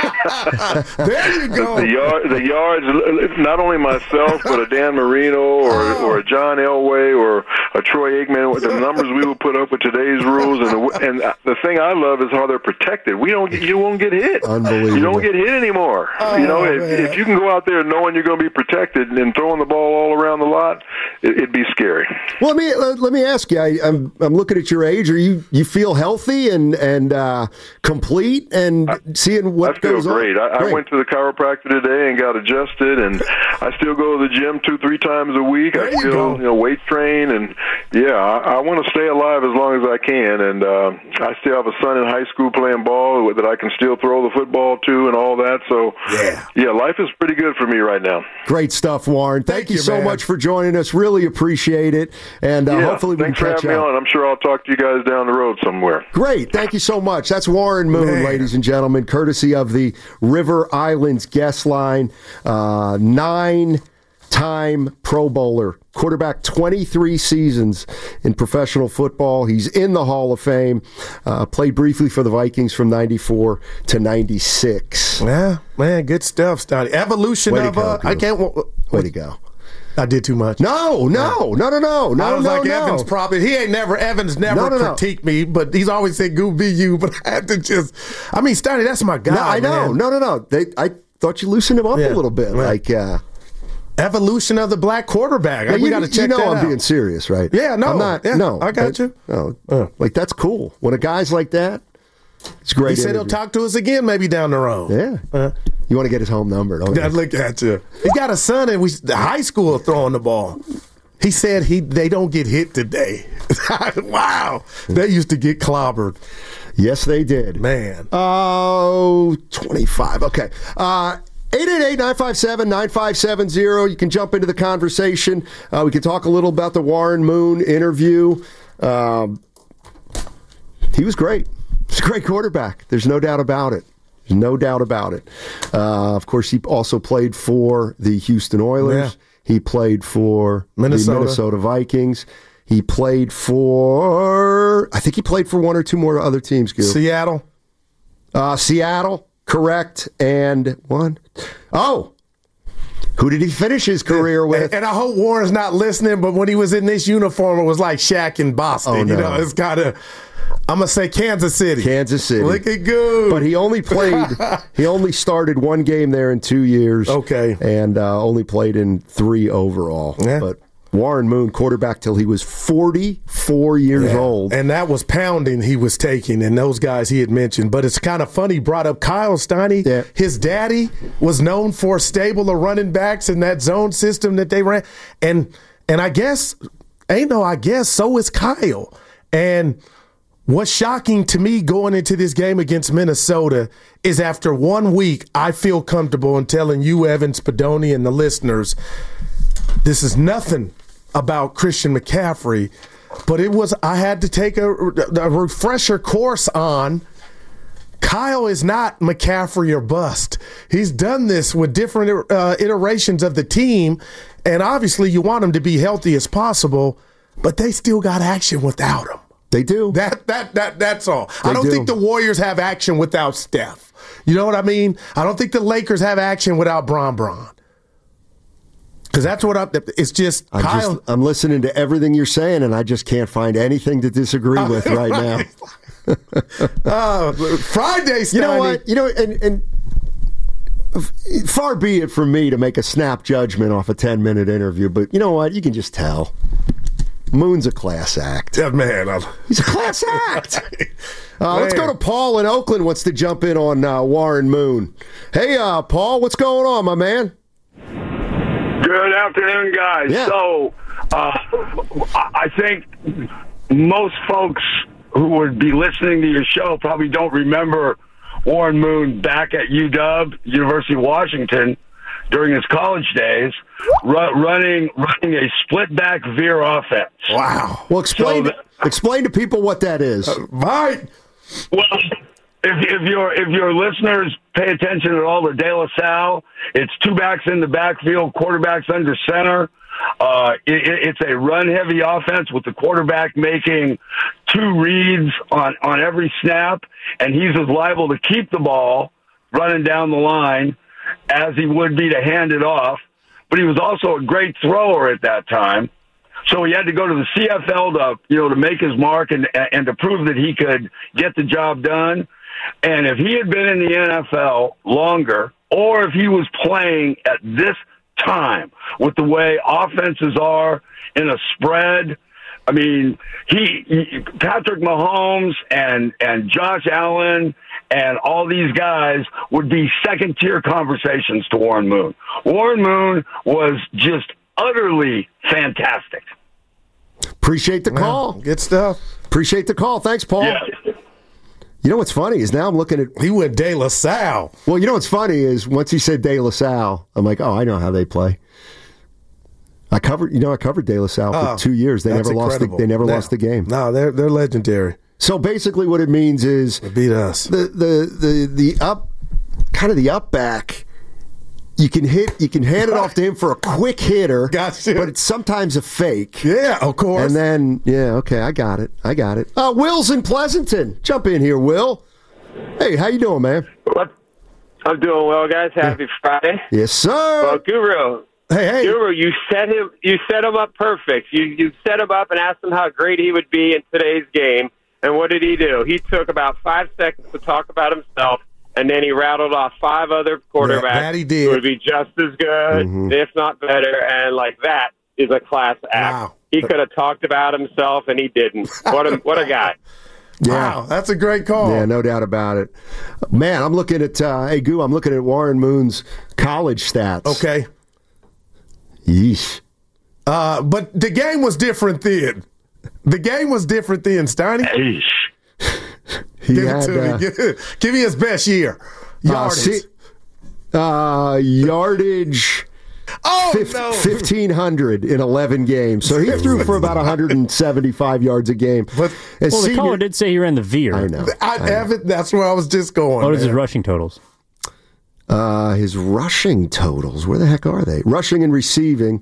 There you go. The, yard, the yards, not only myself, but a Dan Marino or, oh. or a John Elway or a Troy Aikman, the numbers we would put up with today's rules. And the, and the thing I love is how they're protected. We don't, you won't get hit. Unbelievable. You don't get hit anymore. Oh, you know, if, man. if you can go out there knowing you're going to be protected and throwing the ball all around the lot, it, it'd be scary. Well, let me let me ask you. I, I'm I'm looking at your age. Are you you feel healthy and and uh, complete and I, seeing what I feel goes great. on? I, Great. I went to the chiropractor today and got adjusted, and I still go to the gym two, three times a week. There I you still, go. you know, weight train, and yeah, I, I want to stay alive as long as I can. And uh, I still have a son in high school playing ball that I can still throw the football to, and all that. So yeah, yeah, life is pretty good for me right now. Great stuff, Warren. Thank, Thank you, you, so man. much for joining us. Really appreciate it, and uh, yeah, hopefully we can thanks for catch having up. me on. I'm sure I'll talk to you guys down the road somewhere. Great. Thank you so much. That's Warren Moon, Man. ladies and gentlemen, courtesy of the River Islands guest line. Uh, nine-time Pro Bowler, quarterback twenty-three seasons in professional football. He's in the Hall of Fame. Uh, played briefly for the Vikings from ninety-four to ninety-six. Yeah, man, good stuff, Stoney. Evolution Way to of go, uh, I Drew. can't. wa- Way to go. I did too much. No, no, no, no, no, no, I was no, like no. Evans probably. He ain't never Evans never No, no, no. critiqued me, but he's always said "Go be you." But I had to just. I mean, Stoney, that's my guy. No, I know. man. No, no, no. They, I thought you loosened him up Yeah. a little bit. Yeah. Like, uh, Evolution of the black quarterback. yeah, we you, got to check you know that I'm out. being serious, right? Yeah, no, I'm not. yeah, no, I got you. No, Uh. like that's cool. When a guy's like that, it's great. He said he'll interview. talk to us again maybe down the road. Yeah. Uh, You want to get his home number, don't you? I look at you. He got a son in we, the high school throwing the ball. He said he they don't get hit today. Wow. They used to get clobbered. Yes, they did. Man. Oh, twenty-five. Okay. Uh, eight eight eight, nine five seven, nine five seven zero. You can jump into the conversation. Uh, we can talk a little about the Warren Moon interview. Um, he was great. He's a great quarterback. There's no doubt about it. There's no doubt about it. Uh, of course, he also played for the Houston Oilers. Yeah. He played for Minnesota. the Minnesota Vikings. He played for, I think he played for one or two more other teams, Gil. Seattle. Uh, Seattle, correct. And one. Oh, who did he finish his career with? And, and I hope Warren's not listening, but when he was in this uniform, it was like Shaq in Boston. Oh, no. You know, it's kind of, I'm going to say Kansas City. Kansas City. Look at good. But he only played, he only started one game there in two years. Okay. And uh, only played in three overall. Yeah. But Warren Moon, quarterback till he was forty-four years Yeah. old. And that was pounding he was taking, and those guys he had mentioned. But it's kind of funny, he brought up Kyle Stoney. Yeah. His daddy was known for a stable of running backs in that zone system that they ran. And and I guess, ain't no I guess, so is Kyle. And what's shocking to me going into this game against Minnesota is after one week, I feel comfortable in telling you, Evan Spadoni, and the listeners, this is nothing about Christian McCaffrey, but it was I had to take a, a refresher course on Kyle is not McCaffrey or bust. He's done this with different uh, iterations of the team, and obviously you want him to be healthy as possible, but they still got action without him. They do. That that that that's all. They I don't do. think the Warriors have action without Steph. You know what I mean? I don't think the Lakers have action without Bron Bron. Because that's what I'm. It's just I'm, Kyle. just, I'm listening to everything you're saying, and I just can't find anything to disagree with right now. uh, Friday, Stoney. You know what? You know, and, and far be it from me to make a snap judgment off a ten-minute interview, but you know what? You can just tell. Moon's a class act. Yeah, man. I'm... He's a class act. Uh, let's go to Paul in Oakland. Wants to jump in on uh, Warren Moon. Hey, uh, Paul, what's going on, my man? Good afternoon, guys. Yeah. So, uh, I think most folks who would be listening to your show probably don't remember Warren Moon back at U W, University of Washington, during his college days, ru- running running a split back veer offense. Wow. Well, explain so that, explain to people what that is. Uh, right. Well, if, if your if your listeners pay attention at all to De La Salle, it's two backs in the backfield, quarterbacks under center. Uh, it, it's a run-heavy offense with the quarterback making two reads on, on every snap, and he's as liable to keep the ball running down the line as he would be to hand it off. But he was also a great thrower at that time. So he had to go to the C F L to, you know, to make his mark and, and to prove that he could get the job done. And if he had been in the N F L longer, or if he was playing at this time with the way offenses are in a spread, I mean, he, he Patrick Mahomes and, and Josh Allen and all these guys would be second-tier conversations to Warren Moon. Warren Moon was just utterly fantastic. Appreciate the call. Wow, good stuff. Appreciate the call. Thanks, Paul. Yeah. You know what's funny is now I'm looking at... He went De La Salle. Well, you know what's funny is once he said De La Salle, I'm like, oh, I know how they play. I covered, you know, I covered De La Salle for oh, two years. They never incredible. lost. The, they never no, lost the game. No, they're they're legendary. So basically, what it means is they beat us. The the the the up, kind of the up back. You can hit. You can hand it off to him for a quick hitter. Gotcha. But it's sometimes a fake. Yeah, of course. And then, yeah, okay, I got it. I got it. Uh, Will's in Pleasanton. Jump in here, Will. Hey, how you doing, man? What? I'm doing well, guys. Happy yeah. Friday. Yes, sir. Well, Guru. Hey, hey. Guru, you set him. You set him up perfect. You you set him up and asked him how great he would be in today's game. And what did he do? He took about five seconds to talk about himself, and then he rattled off five other quarterbacks yeah, that he did. who would be just as good, mm-hmm. if not better. And like that is a class act. Wow. He could have talked about himself, and he didn't. What a what a guy! Yeah, wow, that's a great call. Yeah, no doubt about it. Man, I'm looking at uh, hey Goo. I'm looking at Warren Moon's college stats. Okay. Yeesh. Uh, but the game was different then. The game was different then, Steiny. Yeesh. Give it to uh, me. Give, give me his best year. Yardage. Uh, see, uh, yardage. Oh, Fif- no. fifteen hundred in eleven games. So he threw for about one hundred seventy-five yards a game. But, well, senior, the caller did say he ran the veer. I know. I, I know. It, that's where I was just going. What is his rushing totals? Uh, his rushing totals. Where the heck are they? Rushing and receiving.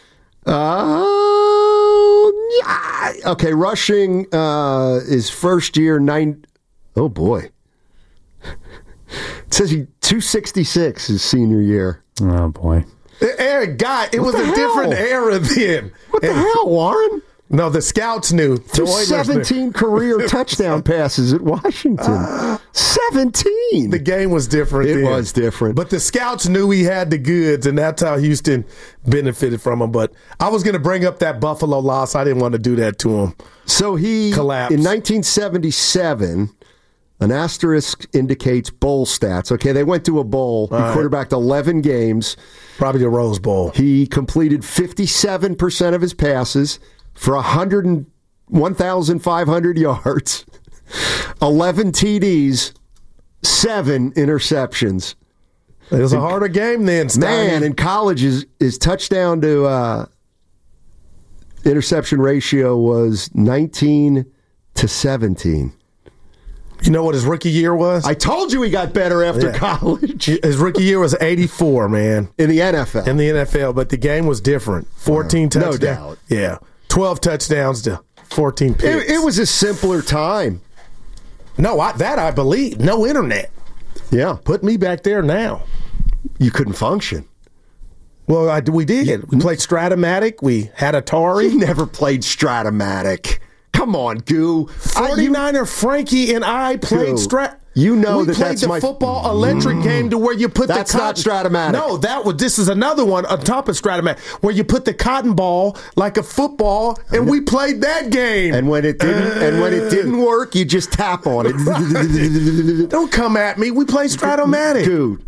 Uh, yeah. Okay, rushing uh, is first year nine. Oh, boy. It says he two sixty-six his senior year. Oh, boy. Eric, guy, it what was a hell? different era then. What the and, hell, Warren? No, the scouts knew. Threw seventeen career touchdown passes at Washington. Uh, seventeen. The game was different. It then. was different. But the scouts knew he had the goods, and that's how Houston benefited from him. But I was going to bring up that Buffalo loss. I didn't want to do that to him. So he collapsed in nineteen seventy-seven. An asterisk indicates bowl stats. Okay, they went to a bowl. He right. quarterbacked eleven games. Probably the Rose Bowl. He completed fifty-seven percent of his passes for one thousand five hundred yards, eleven T Ds, seven interceptions. It was a harder game then, Steiny. Man, in college, his, his touchdown to uh, interception ratio was nineteen to seventeen. You know what his rookie year was? I told you he got better after yeah. college. His rookie year was eighty-four, man. In the N F L. In the N F L, but the game was different. fourteen uh, touchdowns. No doubt. Yeah. twelve touchdowns to fourteen picks. It, it was a simpler time. No, I, that I believe. No internet. Yeah. Put me back there now. You couldn't function. Well, I, we did. We played Stratomatic. We had Atari. You never played Stratomatic. Come on, Goo. forty-niner Frankie and I played Strat. You know we that played that's the my football electric mm. game to where you put that's the cotton. That's not Stratomatic. No, that was. This is another one on top of Stratomatic where you put the cotton ball like a football, and we played that game. And when it didn't, uh, and when it didn't work, you just tap on it. Don't come at me. We played Stratomatic, dude.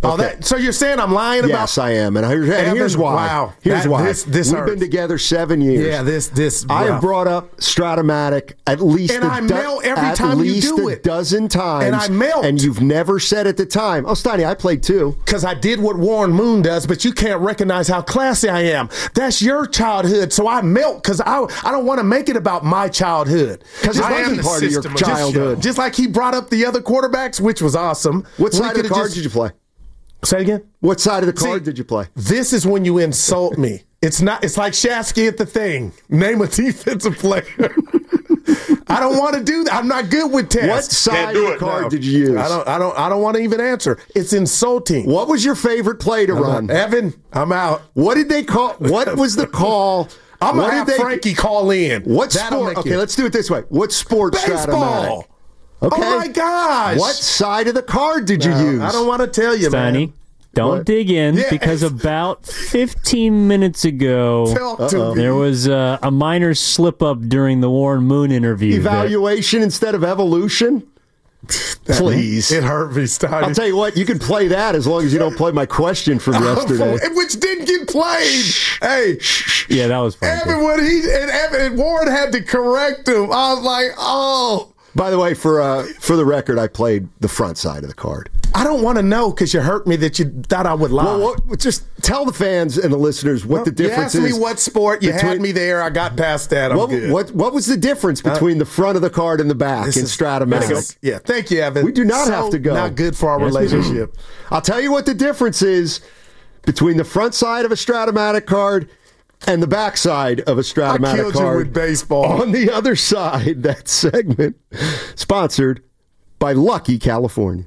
Oh, that, so you're saying I'm lying about? Yes, I am, and, and Evan, here's why. Wow, here's that, why. This, this We've hurts. been together seven years. Yeah, this this. I have rough. brought up Stratomatic at least and a I do- melt every at time you least do a it. dozen times, And I melt. and you've never said at the time, "Oh, Steiny, I played too." Because I did what Warren Moon does, but you can't recognize how classy I am. That's your childhood, so I melt because I I don't want to make it about my childhood. Because it I am wasn't the part of your system childhood. Just, just like he brought up the other quarterbacks, which was awesome. What We side of the could've card just- did you play? Say again? What side of the card See, did you play? This is when you insult me. It's not. It's like Shasky at the thing. Name a defensive player. I don't want to do that. I'm not good with tests. What side of the card No. did you use? I don't. I don't. I don't want to even answer. It's insulting. What was your favorite play to I'm run? not- Evan, I'm out. What did they call? What was the call? I'm what gonna have did they, Frankie call in. What That'll sport? make Okay, you- let's do it this way. What sport? Baseball. Stratomatic? Okay. Oh my gosh. What side of the card did you No, use? I don't want to tell you, Steiny, man. don't What? dig in Yes. because about fifteen minutes ago, Tell to me. there was uh, a minor slip up during the Warren Moon interview. that- Evaluation instead of evolution? Please. It hurt me, Steiny. I'll tell you what, you can play that as long as you don't play my question from yesterday. Which didn't get played. Hey, yeah, that was fun. Evan, when he and Evan and Warren had to correct him, I was like, oh. By the way, for uh, for the record, I played the front side of the card. I don't want to know because you hurt me that you thought I would lie. Well, what, just tell the fans and the listeners what Well, the difference you asked is. me what sport. You between- had me there. I got past that. I'm What, good. what what was the difference between the front of the card and the back This in is- Stratomatic? Yeah, thank you, Evan. We do not So have to go. Not good for our Yes, we do. relationship. I'll tell you what the difference is between the front side of a Stratomatic card and the back side of a Stratomatic I killed you card. with baseball. On the other side, that segment sponsored by Lucky California.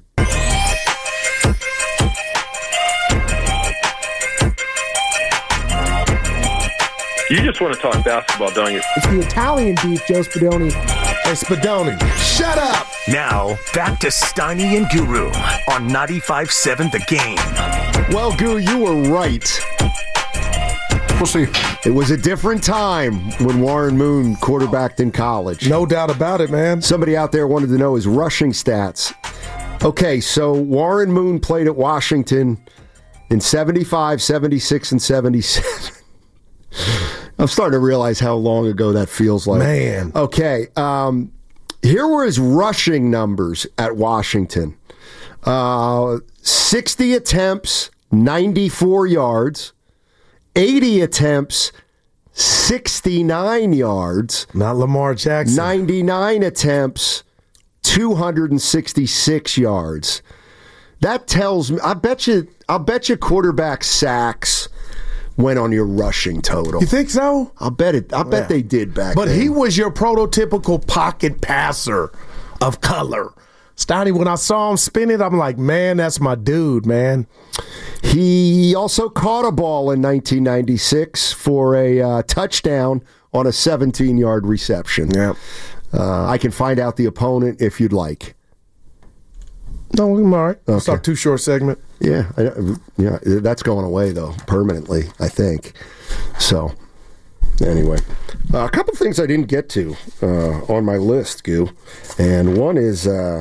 You just want to talk basketball, don't you? It's the Italian beef, Joe Spadoni. Hey, Spadoni, shut up. Now, back to Steiny and Guru on ninety-five point seven The Game. Well, Goo, you were right. We'll see. It was a different time when Warren Moon quarterbacked in college. No doubt about it, man. Somebody out there wanted to know his rushing stats. Okay, so Warren Moon played at Washington in seventy-five, seventy-six, and seventy-seven. I'm starting to realize how long ago that feels like. Man. Okay, um, here were his rushing numbers at Washington. Uh, sixty attempts, ninety-four yards. eighty attempts, sixty-nine yards. Not Lamar Jackson. ninety-nine attempts, two hundred sixty-six yards. That tells me, I bet you, I'll bet you quarterback sacks went on your rushing total. You think so? I'll bet it. I bet Yeah. they did back But then. he was your prototypical pocket passer of color. Steiny, when I saw him spin it, I'm like, man, that's my dude, man. He also caught a ball in nineteen ninety-six for a uh, touchdown on a seventeen-yard reception. Yeah. Uh, I can find out the opponent if you'd like. No, I'm all right. Okay. It's our too short segment. Yeah, I, yeah, that's going away though permanently, I think. So, anyway, uh, a couple things I didn't get to uh, on my list, Goo, and one is, uh,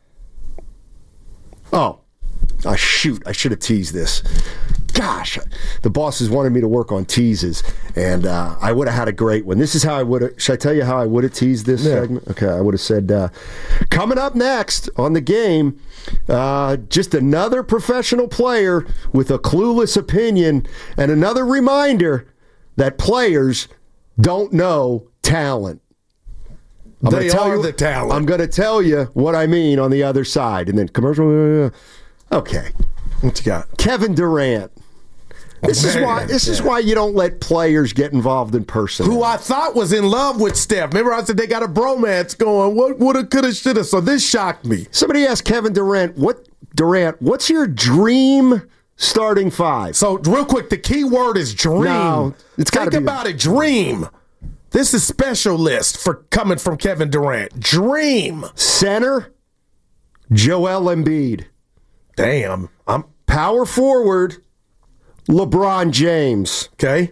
oh, ah, shoot, I should have teased this. Gosh, the bosses wanted me to work on teases, and uh, I would have had a great one. This is how I would have. Should I tell you how I would have teased this Yeah. segment? Okay, I would have said, uh, coming up next on the game, uh, just another professional player with a clueless opinion, and another reminder that players don't know talent. I'm They gonna tell are you, the talent. I'm going to tell you what I mean on the other side, and then commercial. Okay, What you got? Kevin Durant. This is Man, why. This is yeah. why you don't let players get involved in person. Who I thought was in love with Steph. Remember I said they got a bromance going. What woulda, coulda, shoulda. So this shocked me. Somebody asked Kevin Durant, "What Durant? What's your dream starting five?" So real quick, the key word is dream. No, it's gotta Think be- about it. Dream. This is special list for coming from Kevin Durant. Dream. Center, Joel Embiid. Damn. I'm Power forward, LeBron James. okay.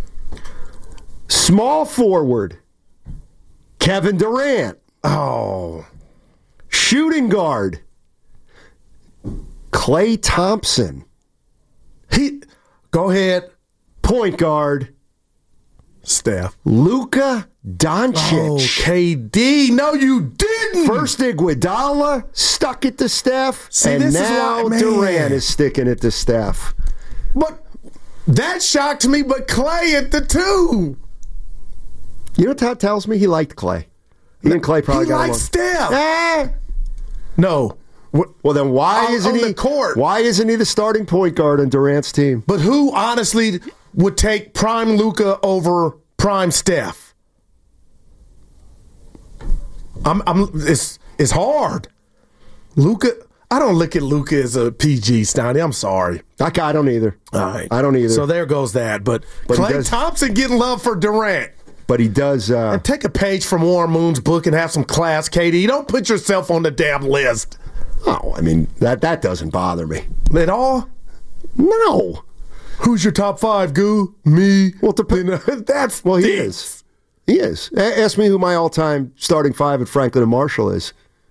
Small forward, Kevin Durant. Oh. Shooting guard, Klay Thompson. He go ahead. Point guard. Steph. Luka Doncic. Oh, K D. No, you didn't. First Iguodala stuck it to Steph. See, and this now is why, man. Durant is sticking it to Steph. But that shocked me, but Klay at the two. You know what that tells me? He liked Klay. He and Klay probably he got liked along. Steph. Eh. No. Well, then why on, isn't on he the court? Why isn't he the starting point guard on Durant's team? But who honestly would take prime Luka over prime Steph? I'm, I'm. It's it's hard. Luka. I don't look at Luka as a P G, Steiny. I'm sorry. I, I don't either. All right. I don't either. So there goes that. But, but Klay does, Thompson getting love for Durant. But he does. Uh, and take a page from Warren Moon's book and have some class, K D. Don't put yourself on the damn list. Oh, I mean, that, that doesn't bother me. At all? No. Who's your top five, Goo? Me. Well, the, that's well, he stinks. is. He is. A- ask me who my all-time starting five at Franklin and Marshall is.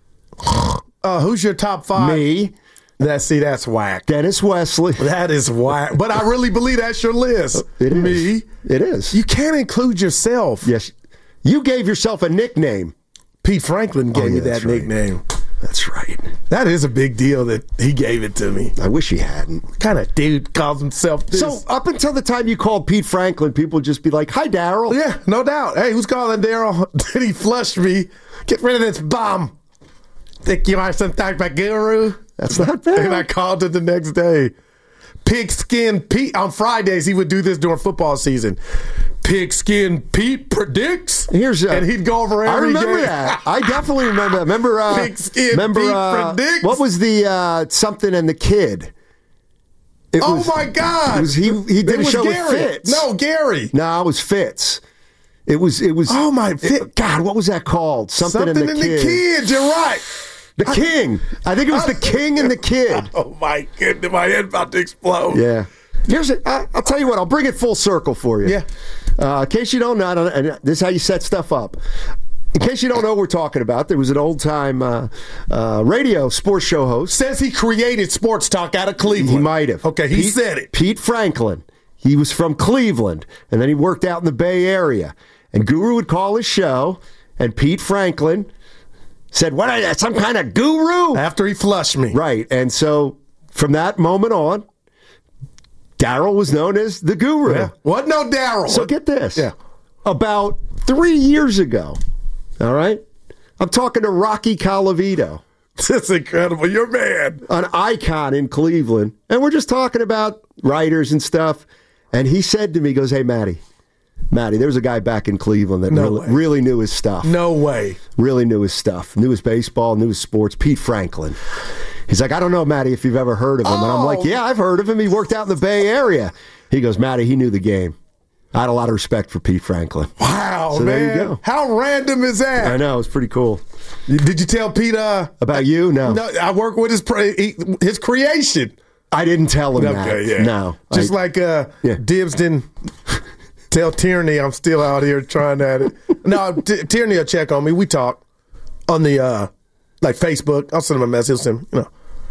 Uh, who's your top five? Me. That see, that's whack. Dennis Wesley. That is whack. But I really believe that's your list. It is. Me. It is. You can't include yourself. Yes. You gave yourself a nickname. Pete Franklin gave oh, yeah, me that right. nickname. That's right. That is a big deal that he gave it to me. I wish he hadn't. What kind of dude calls himself this? So up until the time you called Pete Franklin, people would just be like, "Hi, Daryl." Yeah, no doubt. Hey, who's calling Daryl? Then he flushed me. Get rid of this bum. Think you are some type of guru? That's not bad. And I called it the next day. Pigskin Pete. On Fridays, he would do this during football season. Pigskin Pete predicts. Here's a, and he'd go over every I remember game. that. I definitely remember that. Remember, uh, Pigskin remember, Pete uh, predicts. What was the uh, something and the kid? It oh was, my God! It was, he he did it a was show Gary. with Fitz. No, Gary. No, it was Fitz. It was it was. Oh my! It, God, what was that called? Something, Something and the in kid. the kid. You're right. The I, King. I think it was I, the King and the kid. Oh my goodness! My head about to explode. Yeah. Here's a, I, I'll tell you what. I'll bring it full circle for you. Yeah. Uh, in case you don't know, and this is how you set stuff up. In case you don't know what we're talking about, there was an old-time uh, uh, radio sports show host. Says he created sports talk out of Cleveland. He might have. Okay, he Pete, said it. Pete Franklin. He was from Cleveland, and then he worked out in the Bay Area. And Guru would call his show, and Pete Franklin said, "What? Are you, some kind of guru?" After he flushed me. Right. And so from that moment on, Daryl was known as the Guru. Yeah. What? No, Daryl. So get this. Yeah. About three years ago, all right, I'm talking to Rocky Colavito. That's incredible. You're man. An icon in Cleveland. And we're just talking about writers and stuff. And he said to me, he goes, "Hey, Matty, Matty, there's a guy back in Cleveland that No really, way. really knew his stuff. No way. Really knew his stuff. Knew his baseball, knew his sports. Pete Franklin." He's like, "I don't know, Matty, if you've ever heard of him." Oh. And I'm like, "Yeah, I've heard of him. He worked out in the Bay Area." He goes, "Matty, he knew the game." I had a lot of respect for Pete Franklin. Wow, so man. there you go. How random is that? I know. It's pretty cool. Did you tell Pete uh, about you? No. No, I work with his his creation. I didn't tell him okay, that. Yeah. No. Just I, like uh, yeah. Dibs didn't tell Tierney I'm still out here trying at it. No, T- Tierney will check on me. We talk on the uh, like Facebook. I'll send him a message. He'll send, you know.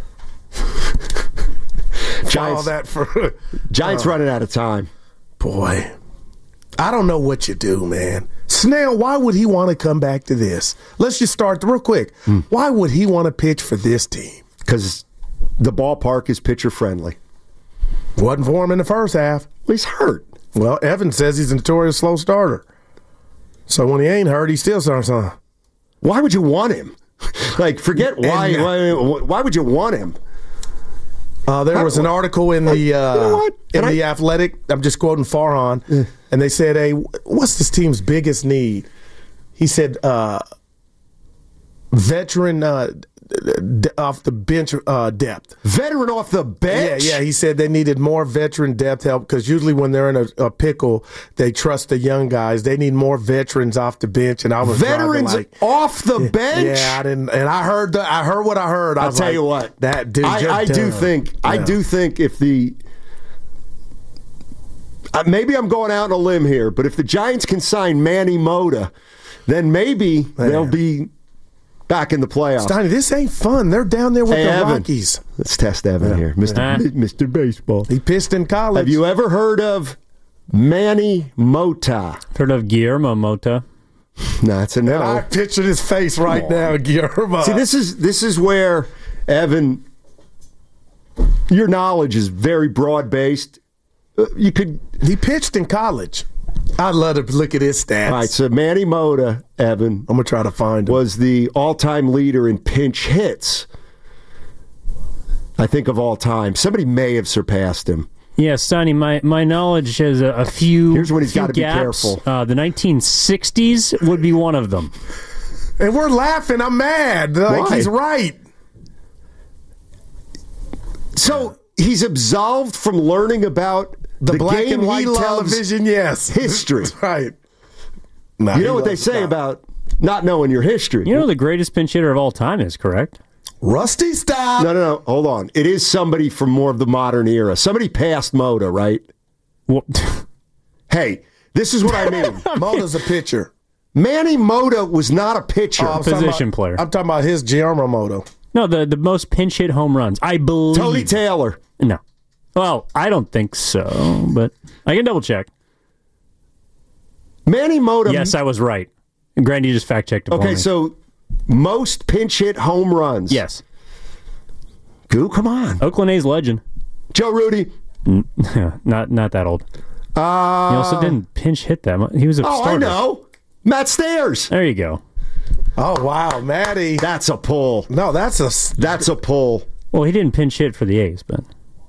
Giants, all that for Giants uh, running out of time. Boy, I don't know what you do, man. Snell, why would he want to come back to this? Let's just start real quick. Hmm. Why would he want to pitch for this team? Because the ballpark is pitcher friendly. Wasn't for him in the first half. Well, he's hurt. Well, Evans says he's a notorious slow starter. So when he ain't hurt, he still starts on. Why would you want him? Like, forget why, and, uh, why. Why would you want him? Uh, there was an article in the uh, you know in I, the Athletic. I'm just quoting Farhan, yeah. and they said, "Hey, what's this team's biggest need?" He said, uh, "Veteran uh, d- off the bench uh, depth." Veteran off the bench. Yeah, yeah. He said they needed more veteran depth help because usually when they're in a, a pickle, they trust the young guys. They need more veterans off the bench. And I was veterans like, off the bench. Yeah, I didn't. And I heard the, I heard what I heard. I I'll was tell like, you what. That dude. I, I do think. Yeah. I do think if the. Uh, maybe I'm going out on a limb here, but if the Giants can sign Manny Mota, then maybe Man. they'll be back in the playoffs. Steiny, this ain't fun. They're down there with hey, the Evan. Rockies. Let's test Evan yeah. here. Mister Huh? Mister Baseball. He pitched in college. Have you ever heard of Manny Mota? Heard of Guillermo Mota? No, it's a no. And I pictured his face right now, Guillermo. See, this is this is where, Evan, your knowledge is very broad-based. Uh, you could. He pitched in college. I'd love to look at his stats. All right, so Manny Mota, Evan, I'm going to try to find him. was the all-time leader in pinch hits, I think, of all time. Somebody may have surpassed him. Yeah, Sonny, my, my knowledge has a, a few Here's when he's few got to be gaps. careful. Uh, the nineteen sixties would be one of them. And we're laughing. I'm mad. Like, Why? he's right. So he's absolved from learning about The, the black game and white he loves, television, yes. history. Right. Nah, You he know what they loves say that. about not knowing your history. You know who the greatest pinch hitter of all time is, correct? Rusty, stop. No, no, no. Hold on. It is somebody from more of the modern era. Somebody past Mota, right? Well, Hey, this is what I mean. Mota's a pitcher. Manny Mota was not a pitcher. Oh, I'm talking Position about- player. I'm talking about his Guillermo Mota. no, the, the most pinch hit home runs, I believe. Tony Taylor. No. Well, I don't think so, but I can double check. Manny Mota. Yes, I was right. Grandy just fact checked it for Okay, me. so most pinch hit home runs. Yes. Goo, come on. Oakland A's legend. Joe Rudy. not not that old. Uh, He also didn't pinch hit that much. He was a Oh, starter. I know. Matt Stairs. There you go. Oh, wow, Matty. That's a pull. No, that's a... That's a pull. Well, he didn't pinch hit for the A's, but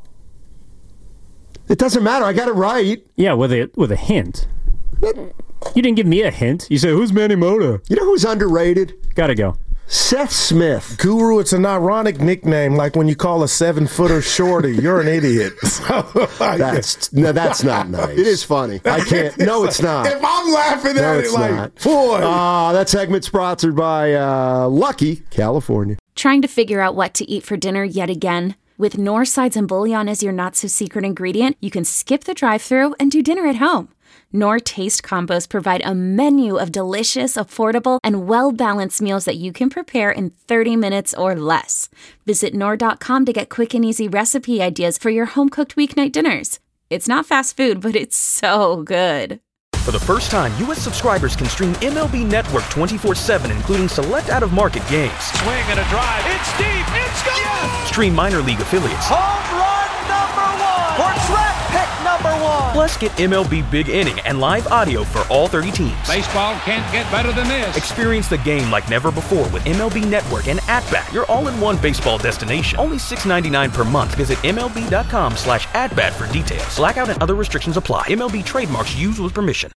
It doesn't matter. I got it right. yeah, with a with a hint. You didn't give me a hint. You said, "Who's Manny Mota?" You know who's underrated? Gotta go. Seth Smith. Guru, it's an ironic nickname, like when you call a seven-footer shorty. You're an idiot. That's no, that's not nice. It is funny. I can't. No, it's not. If I'm laughing No, at it, it's like, not. boy. Uh, that segment's sponsored by uh, Lucky, California. Trying to figure out what to eat for dinner yet again? With Knorr sides and bouillon as your not-so-secret ingredient, you can skip the drive-thru and do dinner at home. Knorr Taste Combos provide a menu of delicious, affordable, and well-balanced meals that you can prepare in thirty minutes or less. Visit Knorr dot com to get quick and easy recipe ideas for your home-cooked weeknight dinners. It's not fast food, but it's so good. For the first time, U S subscribers can stream M L B Network twenty-four seven, including select out-of-market games. Swing and a drive. It's deep. It's gone. Yes. Stream minor league affiliates. Home run number one. Or draft pick number one. Plus, get M L B Big Inning and live audio for all thirty teams. Baseball can't get better than this. Experience the game like never before with M L B Network and At-Bat, your all-in-one baseball destination. Only six ninety-nine per month. Visit M L B dot com slash at bat for details. Blackout and other restrictions apply. M L B trademarks used with permission.